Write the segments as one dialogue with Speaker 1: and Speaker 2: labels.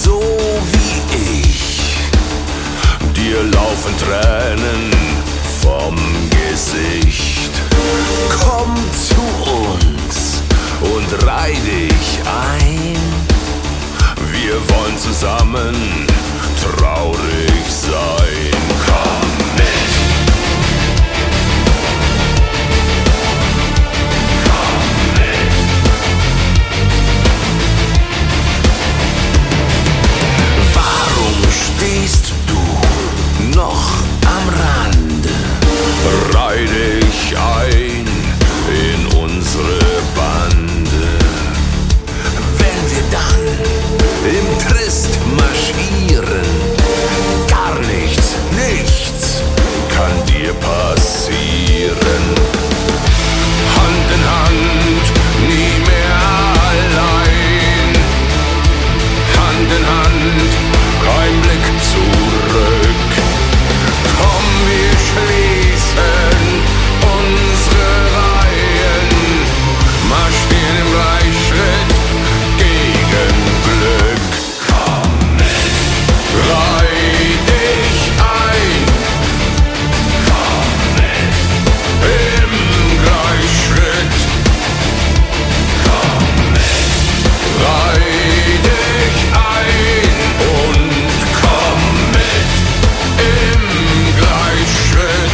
Speaker 1: so wie ich. Dir laufen Tränen vom Gesicht. Komm zu uns und reih dich ein. Wir wollen zusammen traurig sein. Komm mit. Komm mit. Warum stehst du noch am Rande? Reih dich ein in unsere Bande. Wenn wir dann im Trist marschieren, gar nichts kann dir passieren. Hand in Hand, nie mehr allein. Hand in Hand, kein Blick zurück. Komm, wir schließen unsere Reihen, marschieren im Gleichschritt gegen Glück. Komm mit, reih dich ein. Komm mit, im Gleichschritt. Komm mit, reih dich ein und komm mit im Gleichschritt.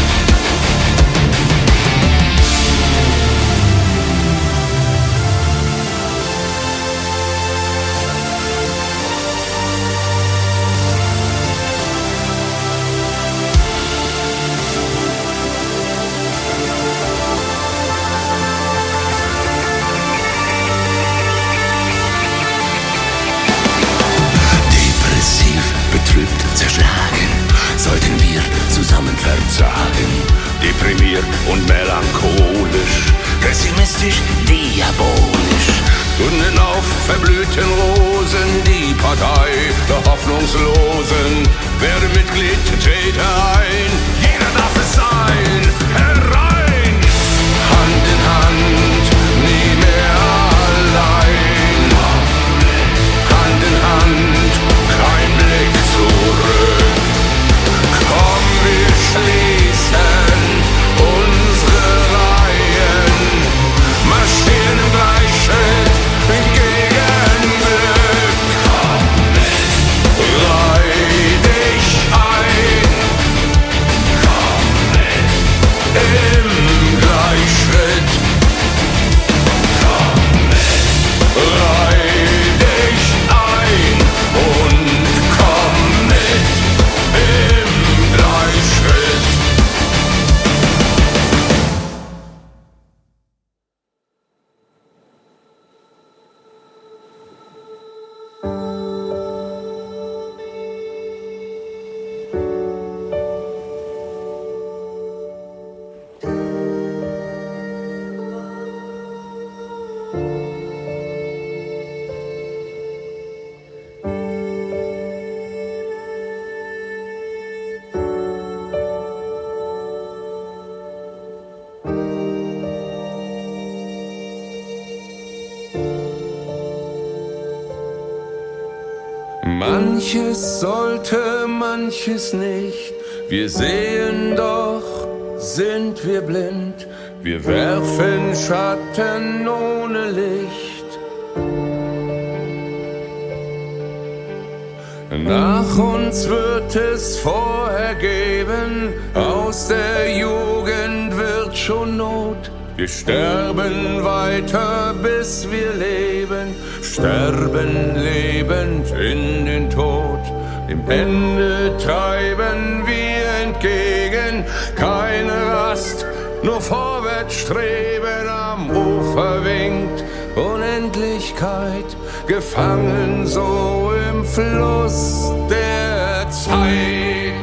Speaker 1: Depressiv, betrübt, zerschlagen, sollten wir zusammen verzagen. Deprimiert und melancholisch, pessimistisch, diabolisch. Gründen auf verblühten Rosen die Partei der Hoffnungslosen. Werde Mitglied, trete ein, jeder darf es sein, herein. Hand in Hand, nie mehr allein. Hand in Hand, kein Blick zurück. Komm, wir schließen unsere Reihen, marschieren im Gleichschritt gegen Glück. Komm mit, reih dich ein. Komm mit, im Gleichschritt. Komm mit, reih dich ein und komm mit im Gleichschritt. Manches sollte, manches nicht. Wir sehen doch, sind wir blind. Wir werfen Schatten ohne Licht. Nach uns wird es vorher geben. Aus der Jugend wird schon Not. Wir sterben weiter, bis wir leben, sterben lebend in den Tod. Dem Ende treiben wir entgegen, keine Rast, nur vorwärts streben. Am Ufer winkt Unendlichkeit, gefangen so im Fluss der Zeit.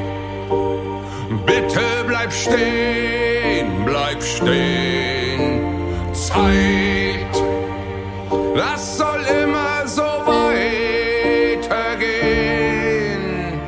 Speaker 1: Bitte bleib stehen, bleib stehen, Zeit, das soll immer so weitergehen.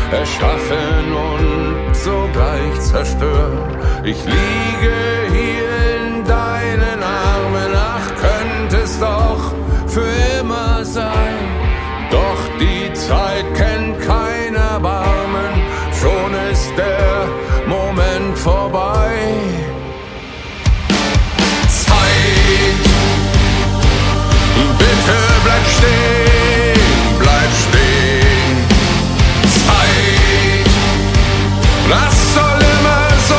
Speaker 1: erschaffen und sogleich zerstören. Ich liege hier in deinen Armen, ach, könnte es doch für immer sein. Doch die Zeit kennt kein Erbarmen, schon ist der Moment vorbei. Zeit, bitte bleib stehen, bleib stehen. Zeit, das soll immer so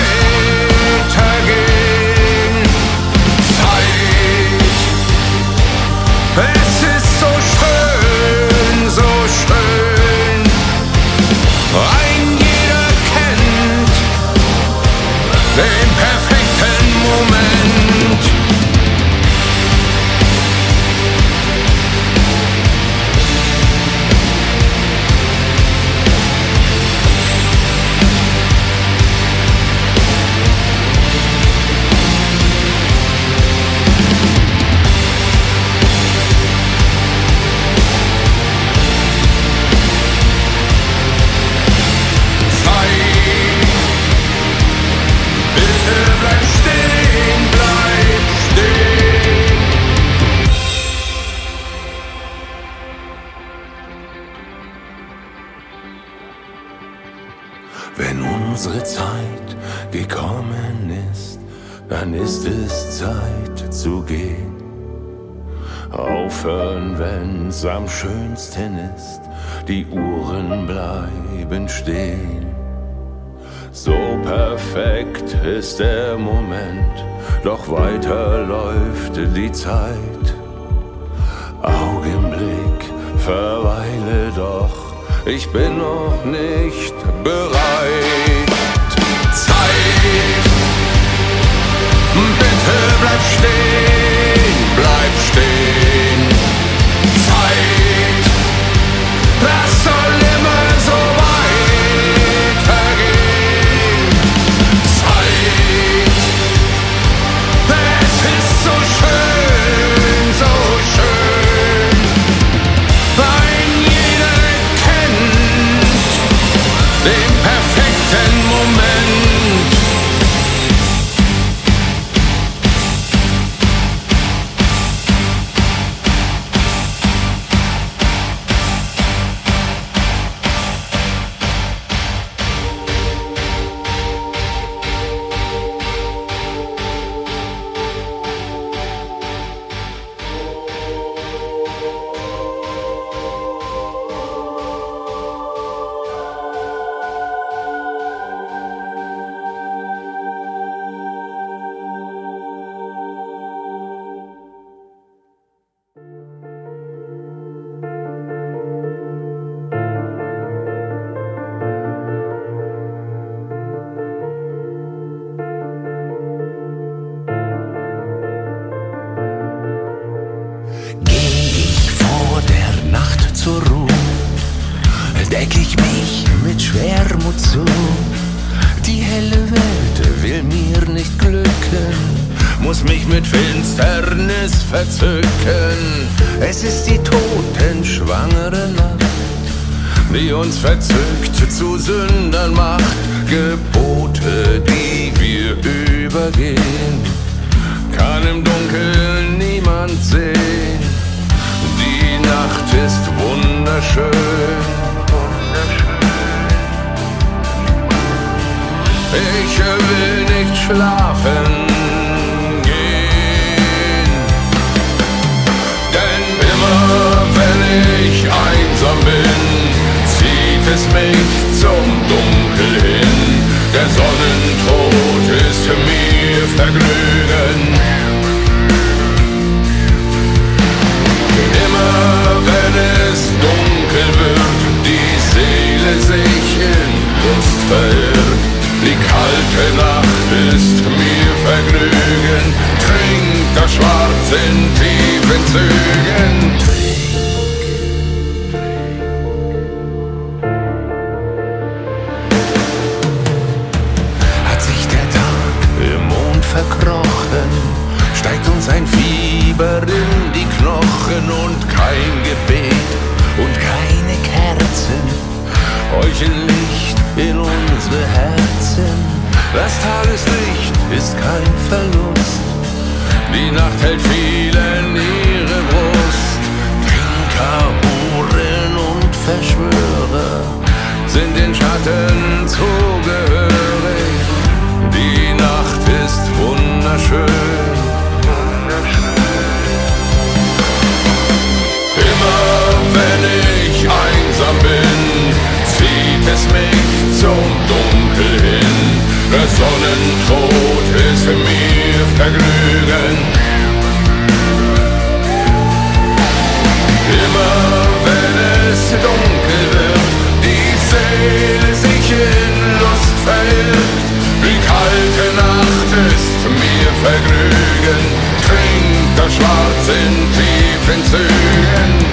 Speaker 1: weitergehen. Zeit, es ist so schön, so schön. Ein jeder kennt den perfekten Moment. Wenn unsere Zeit gekommen ist, dann ist es Zeit zu gehen. Aufhören, wenn's am schönsten ist, die Uhren bleiben stehen. So perfekt ist der Moment, doch weiter läuft die Zeit. Augenblick, verweile doch, ich bin noch nicht bereit. Zeit, bitte bleib stehen, bleib stehen. Zeit, das soll immer so weitergehen. Zeit, es ist so schön, so schön. Ein jeder kennt den perfekten Moment. Zur Ruhe deck ich mich mit Schwermut zu. Die helle Welt will mir nicht glücken, muss mich mit Finsternis verzücken. Es ist die totenschwangere Nacht, die uns verzückt zu Sündern macht. Gebote, die wir übergehen, kann im Dunkeln niemand sehen. Die Nacht ist wunderschön. Ich will nicht schlafen gehen, denn immer wenn ich einsam bin, zieht es mich zum Dunkel hin. Der Sonnentod ist mir Vergnügen. Wenn es dunkel wird, die Seele sich in Lust verirrt. Die kalte Nacht ist mir Vergnügen. Trink das Schwarz in tiefen Zügen. Hat sich der Tag im Mond verkrochen, steigt uns ein Fieber in die Knochen und kein Gebet und keine Kerzen. Euch Licht in unsere Herzen. Das Tageslicht ist kein Verlust. Die Nacht hält vielen ihre Brust. Trinker, Huren und Verschwörer sind den Schatten zugehörig. Die Nacht ist wunderschön. Immer wenn ich einsam bin, zieht es mich zum Dunkel hin. Der Sonnentod ist mir Vergnügen. Immer wenn es dunkel wird, die Seele sich in Lust verirrt. Die kalte Nacht ist mir Vergnügen. Trinkt das Schwarz in tiefen Zügen.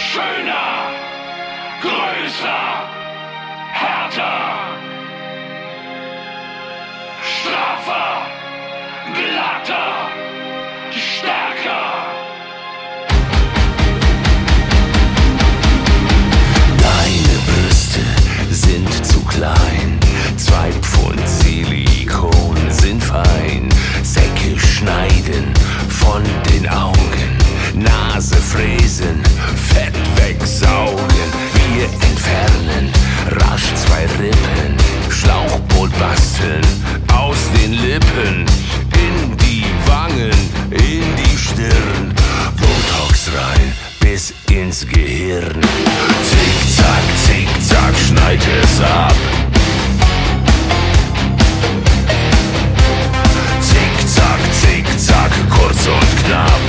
Speaker 2: schöner, größer, härter, straffer, glatter, stärker.
Speaker 3: Deine Brüste sind zu klein, 2 Pfund Silikon sind fein. Säcke schneiden von den Augen, Nase fräsen, Fett wegsaugen. Wir entfernen rasch 2 Rippen, Schlauchboot basteln aus den Lippen, in die Wangen, in die Stirn, Botox rein bis ins Gehirn. Zickzack, schneid es ab. Zickzack, kurz und knapp.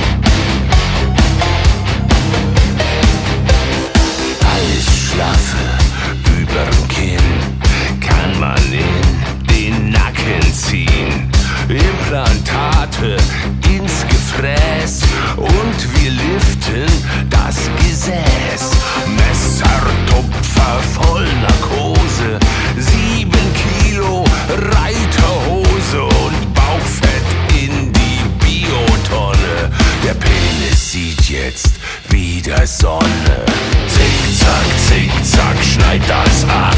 Speaker 3: Alles Schlaffe überm Kinn kann man in den Nacken ziehen. Implantate ins Gefräß und wir liften das Gesäß. Messertupfer voll Narkose, 7 Kilo Reiterhose und Bauchfett in die Biotonne. Der Penis sieht jetzt wieder Sonne. Zickzack, schneid das ab.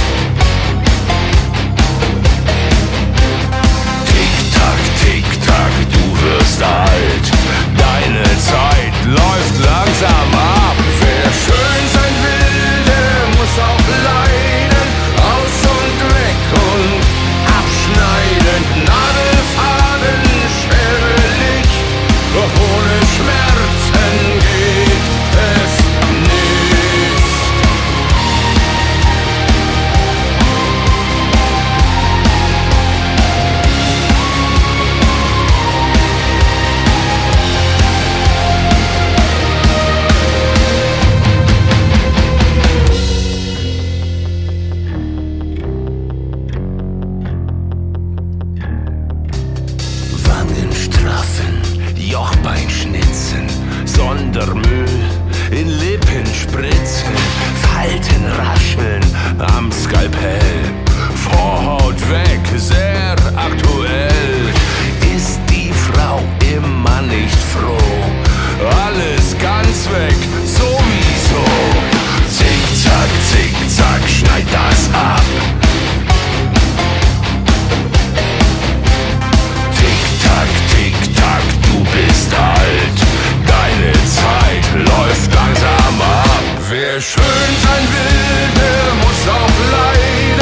Speaker 3: Tick-Tack, du wirst alt. Deine Zeit läuft langsam ab. Wer schön sein will, der muss auch leiden. Aus und weg und abschneiden. Nadelfaden, Schere, Licht. Doch ohne Schmerzen geht es nicht. Wangen straffen, Jochbein schnitzen, Sondermüll in Lippen spritzen, Falten rascheln am Skalpell, Vorhaut weg, sehr aktuell. Ist die Frau immer nicht froh? Alles ganz weg, sowieso. Zickzack, schneid das ab. Tick-Tack, du bist alt. Deine Zeit läuft langsam ab. Wer schön sein will, der muss auch leiden.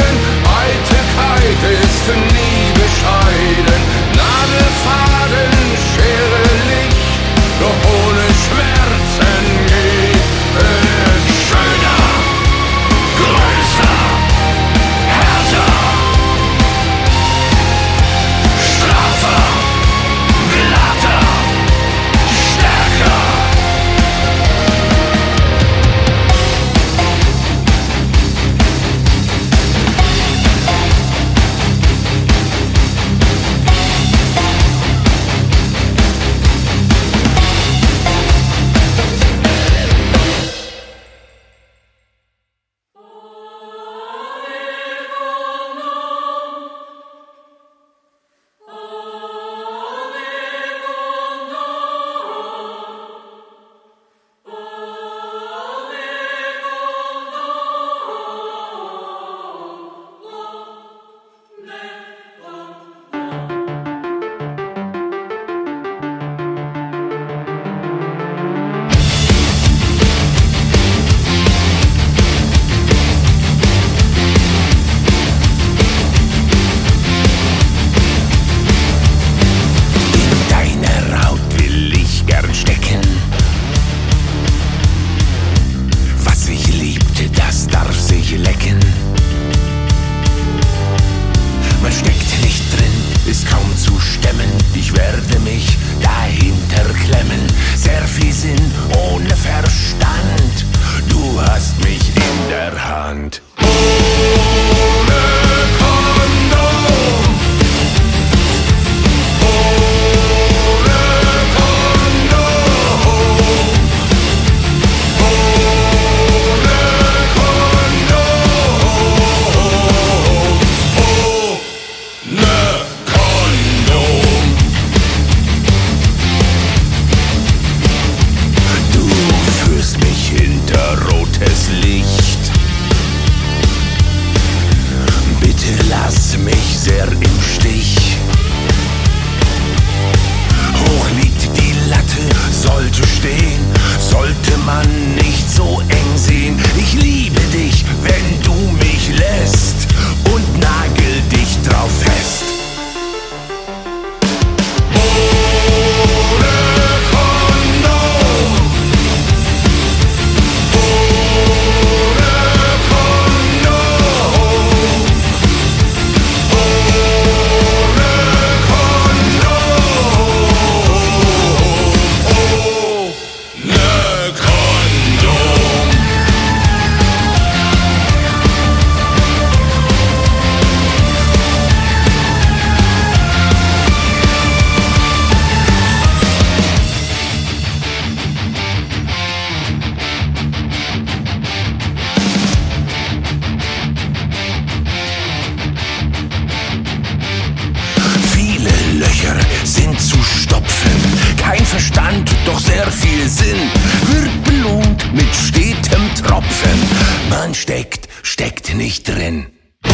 Speaker 1: nicht drin.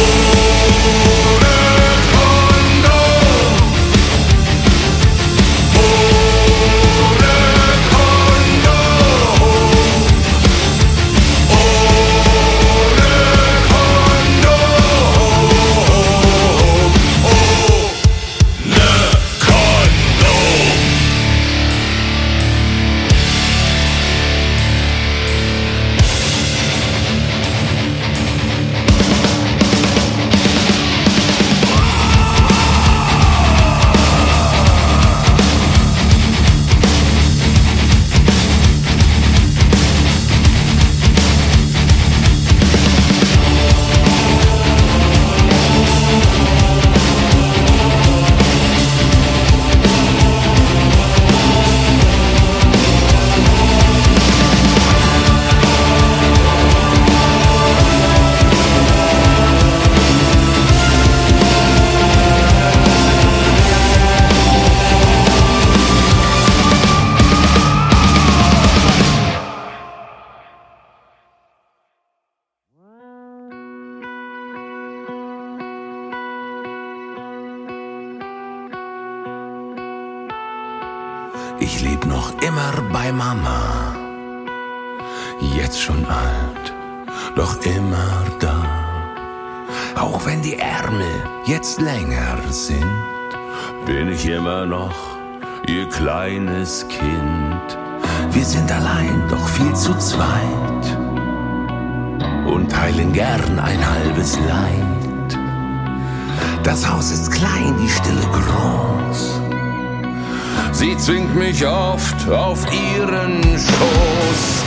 Speaker 1: Ich leb noch immer bei Mama, jetzt schon alt, doch immer da. Auch wenn die Ärmel jetzt länger sind, bin ich immer noch ihr kleines Kind. Wir sind allein, doch viel zu zweit und teilen gern ein halbes Leid. Das Haus ist klein, die Stille groß. Sie zwingt mich oft auf ihren Schoß.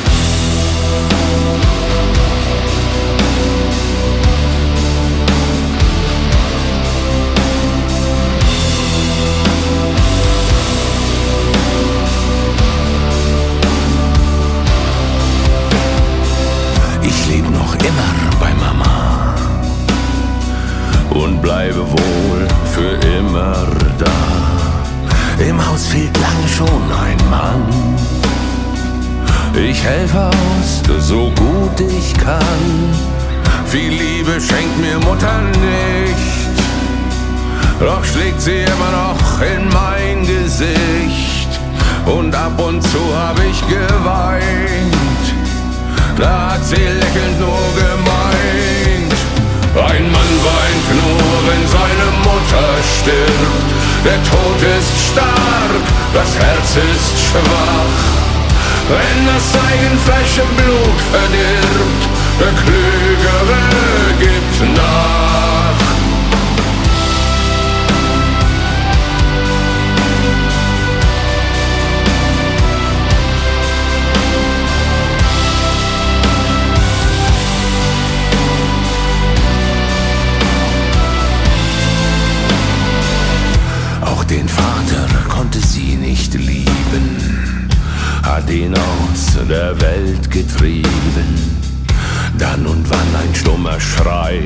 Speaker 1: Ich leb noch immer bei Mama und bleibe wohl für immer da. Im Haus fehlt lange schon ein Mann. Ich helfe aus, so gut ich kann. Viel Liebe schenkt mir Mutter nicht, doch schlägt sie immer noch in mein Gesicht. Und ab und zu hab ich geweint, da hat sie lächelnd nur gemeint. Ein Mann weint nur, wenn seine Mutter stirbt. Der Tod ist stark, das Herz ist schwach. Wenn das Eigenfleisch im Blut verdirbt, der Klügere gibt nach. Den Vater konnte sie nicht lieben, hat ihn aus der Welt getrieben. Dann und wann ein stummer Schrei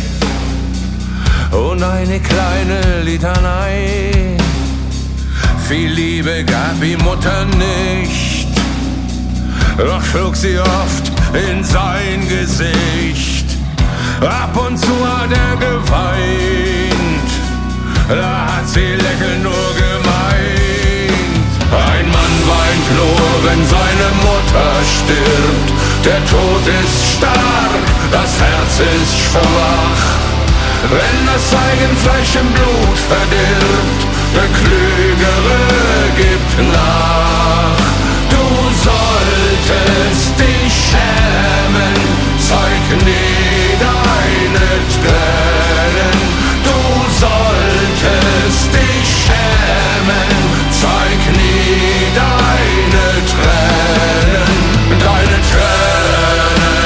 Speaker 1: und eine kleine Litanei. Viel Liebe gab ihm Mutter nicht, doch schlug sie oft in sein Gesicht. Ab und zu hat er geweint, da hat sie lächelnd nur gemeint. Ein Mann weint nur, wenn seine Mutter stirbt. Der Tod ist stark, das Herz ist schwach. Wenn das Eigenfleisch im Blut verdirbt, der Klügere gibt nach. Du solltest dich schämen, zeig nie deine Tränen. Du solltest dich schämen, zeig nie deine Tränen, deine Tränen.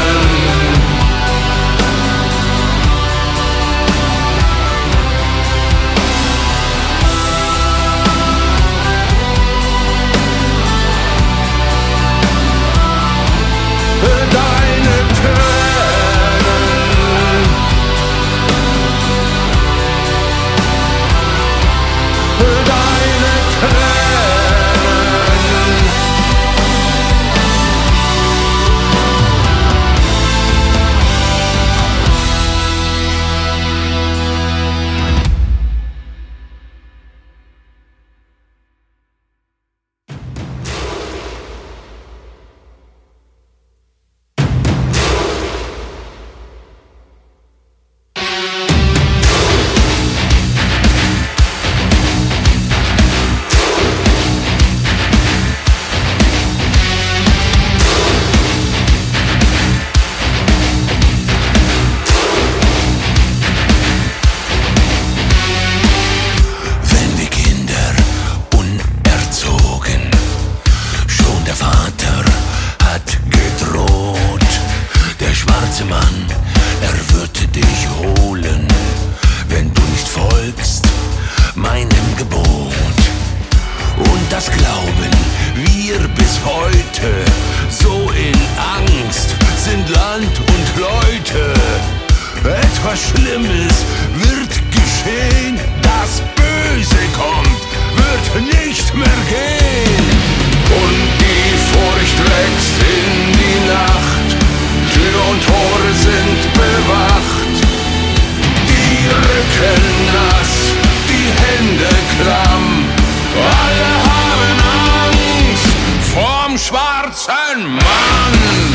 Speaker 3: etwas Schlimmes wird geschehen. Das Böse kommt, wird nicht mehr gehen.
Speaker 1: Und die Furcht wächst in die Nacht, Tür und Tore sind bewacht. Die Rücken nass, die Hände klamm, alle haben Angst vorm schwarzen Mann.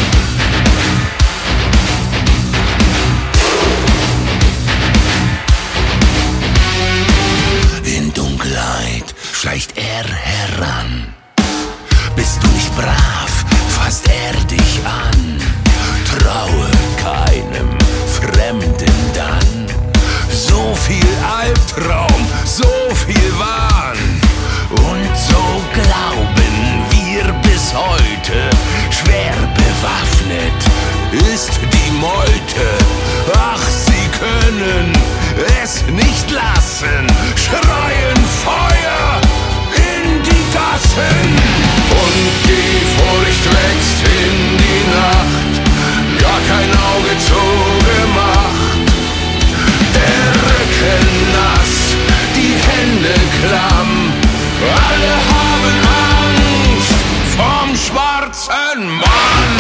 Speaker 3: In Dunkelheit schleicht er heran. Bist du nicht brav, fasst er dich an. Traue keinem Fremden dann. So viel Albtraum, so viel Wahn. Und so glauben wir bis heute, schwer bewaffnet ist die Meute. Ach, sie können es nicht lassen, schreien Feuer in die Gassen.
Speaker 1: Und die Furcht wächst in die Nacht, gar kein Auge zugemacht. Der Rücken nass, die Hände klamm, alle haben Angst vom schwarzen Mann.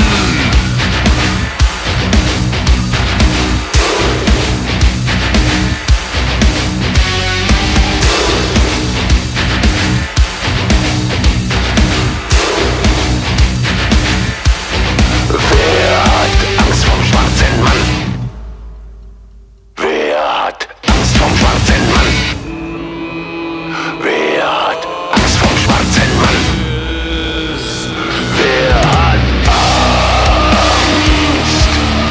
Speaker 3: Wer hat Angst vom schwarzen Mann? Wer hat Angst vom schwarzen Mann? Wer hat Angst vom schwarzen Mann? Wer hat Angst?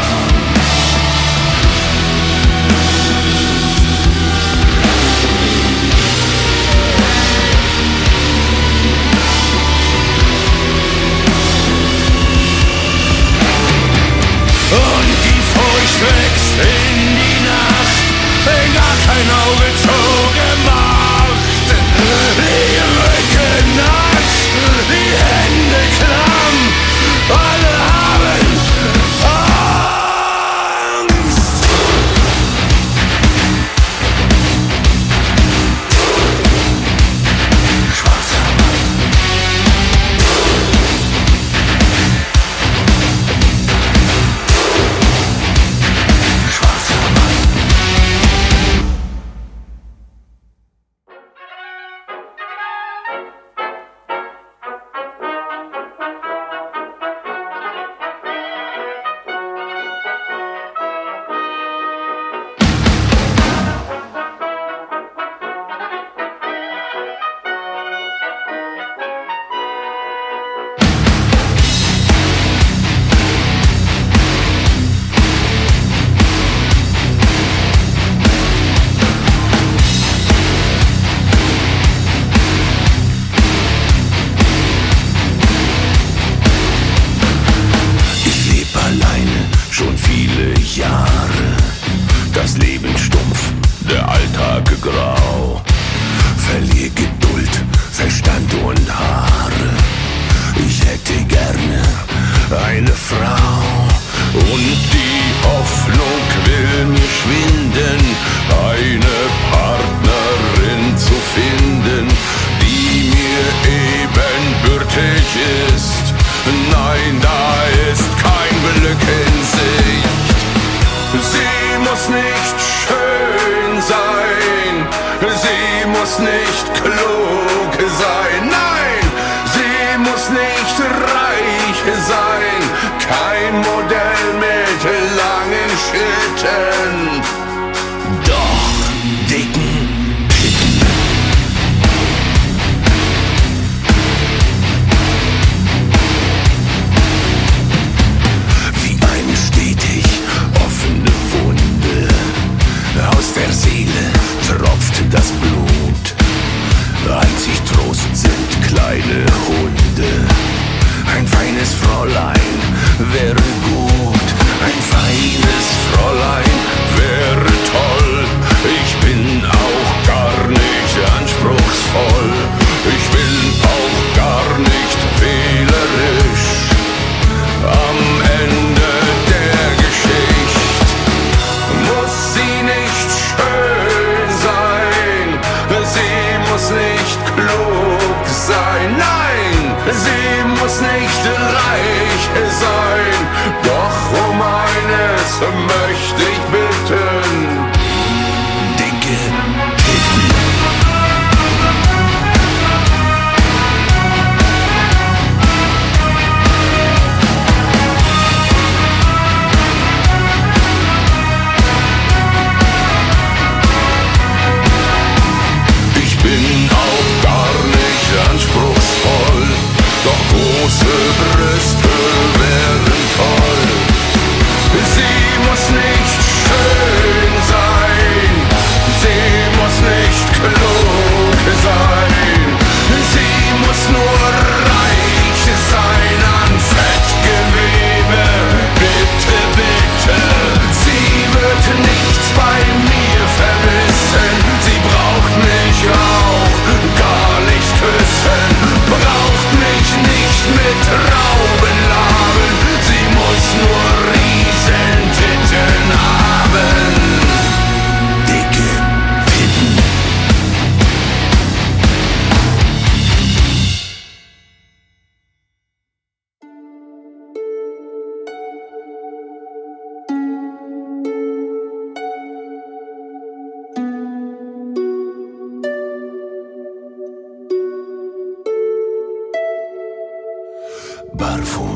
Speaker 1: Und die Furcht wächst in die Nacht, gar kein Auge zugemacht. Die Rücken nass, die Hände klamm, alle haben Angst.
Speaker 3: Schwarzer Mann. Schwarzer Mann. Ich leb alleine schon viele Jahre. Das Leben stumpf, der Alltag grau. Verlier Geduld, Verstand und Haare. Ich hätte gerne eine Frau.
Speaker 1: Und die Hoffnung will mir schwinden, eine Partnerin zu finden, die mir ebenbürtig ist. Nein, da ist kein Glück in Sicht. Sie muss nicht schön sein, sie muss nicht klug sein, nein, sie muss nicht reich sein, kein Modell mit langen Schritten.
Speaker 3: Doch dicken Pitten. Wie eine stetig offene Wunde. Aus der Seele tropft das Blut. Einzig Trost sind kleine Hunde. Ein feines Fräulein wäre gut. Ein feines Fräulein wäre toll. Ich bin auch gar nicht anspruchsvoll. Ich bin auch gar nicht wählerisch. Am Ende der Geschichte muss sie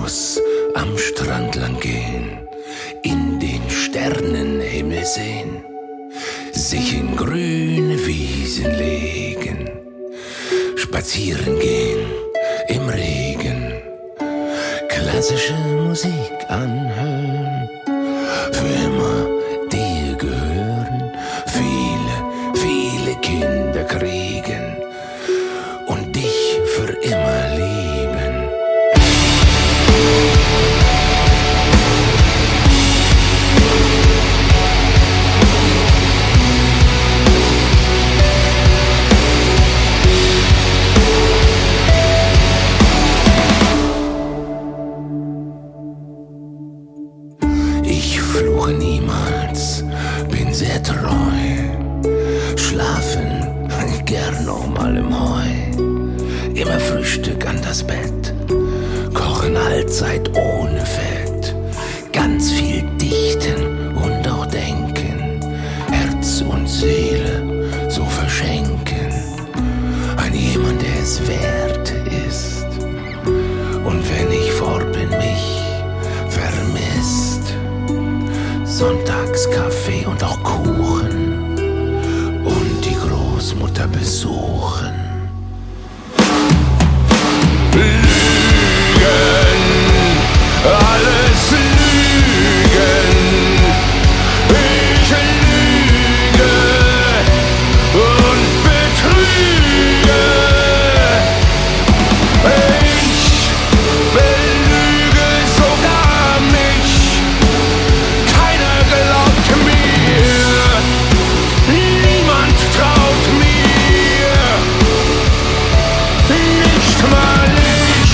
Speaker 3: Bambus am Strand lang gehen, in den Sternenhimmel sehen, sich in grüne Wiesen legen, spazieren gehen im Regen, klassische Musik anhören, für immer dir gehören, viele Kinder kriegen und dich für immer lieben. Ich fluche niemals, bin sehr treu, schlafen gern auch mal im Heu, immer Frühstück an das Bett, kochen allzeit ohne Fett, ganz viel dichten und auch denken, Herz und Seele so verschenken, an jemand, der es wert ist, und wenn ich fort bin, mich vermisst, sonntags Kaffee und auch Kuchen und die Großmutter besuchen. Lügen, alles Lügen, ich lüge und betrüge, ich belüge sogar mich, keiner glaubt mir, niemand traut mir, nicht mal ich.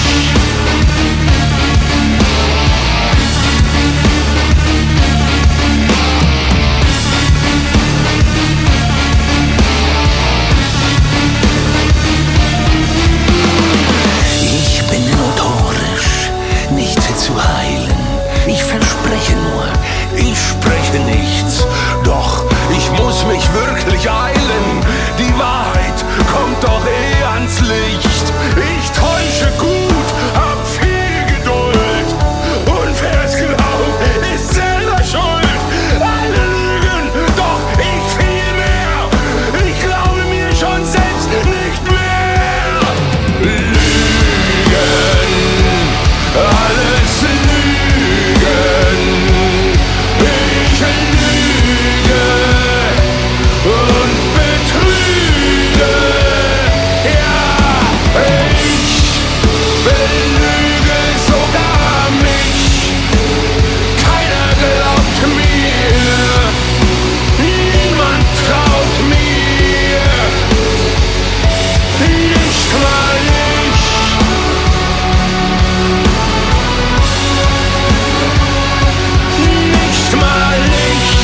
Speaker 3: Ich bin notorisch, nicht zu heilen. Ich verspreche nur, ich spreche nichts. Doch ich muss mich wirklich eilen. Die Wahrheit kommt doch ans Licht. Ich täusche gut, hab viel Geduld. Und wer es glaubt, ist selber schuld. Alle lügen, doch ich viel mehr. Ich glaube mir schon selbst nicht mehr. Lügen, alles Lügen, ich lüge und betrüge, ja, ich belüge sogar mich, keiner glaubt mir, niemand traut mir, nicht mal ich. Nicht mal ich.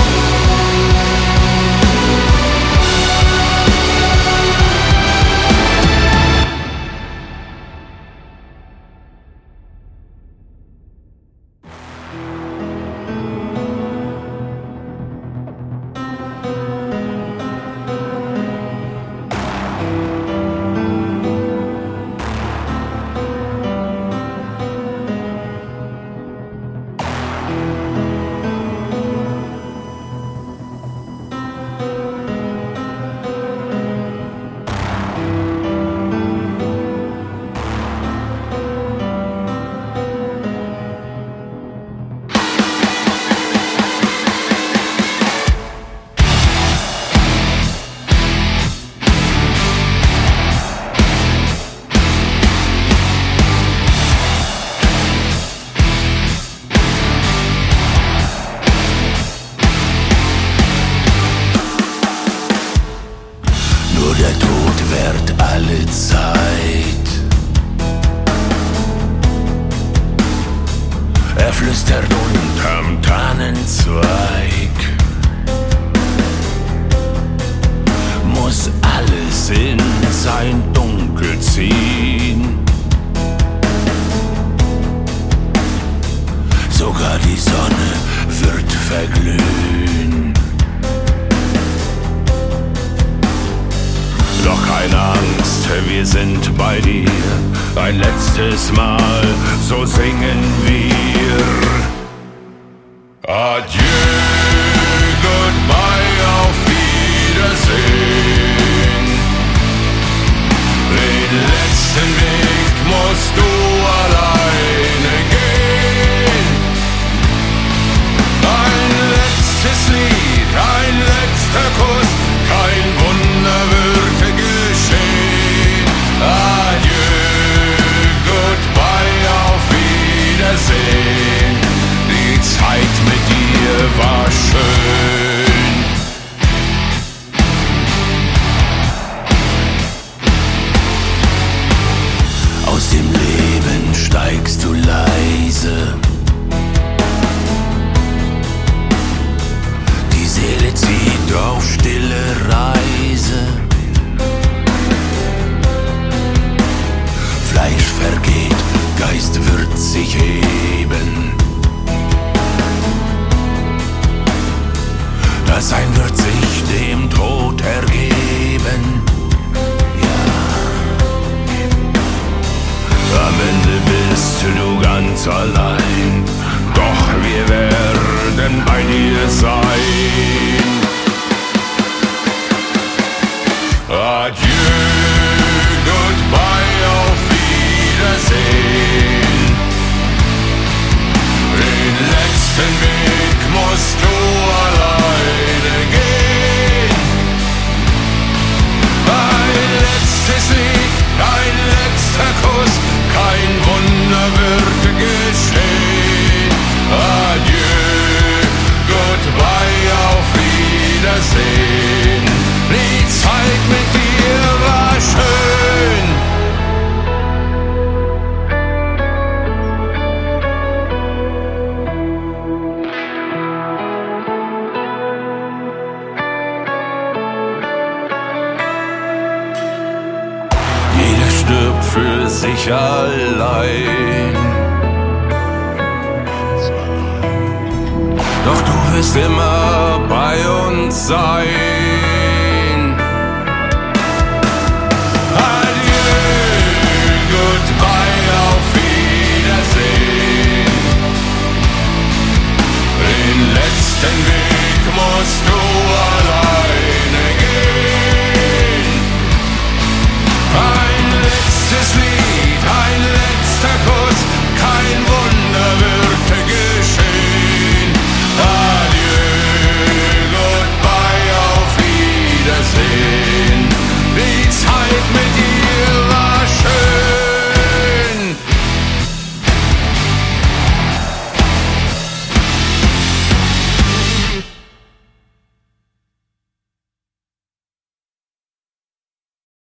Speaker 3: Nur der Tod währt alle Zeit. Er flüstert unterm Tannenzweig. Muss alles in sein Dunkel ziehen. Sogar die Sonne wird verglühen. Doch keine Angst,
Speaker 1: wir sind bei dir. Ein letztes Mal, so singen wir. Adieu, goodbye, auf Wiedersehen. Den letzten Weg musst du alleine gehen. Ein letztes Lied, ein letzter Kuss, kein Wunder würde geschehen. Adieu, goodbye, auf Wiedersehen. Die Zeit mit dir war schön.
Speaker 3: Aus dem Leben steigst du leise. Die Seele zieht auf stille Reise. Fleisch vergeht, Geist wird sich heben. Das Sein wird sich dem Tod ergeben. Am Ende bist du ganz allein, doch wir werden bei dir sein. Adieu, goodbye, auf Wiedersehen. Den letzten Weg musst du alleine gehen. Ein letztes Lied, ein letzter Kuss, kein Wunder würde geschehen. Adieu, goodbye, auf Wiedersehen. Die Zeit mit dir war schön. Jeder stirbt für sich allein. Doch du wirst immer bei uns sein.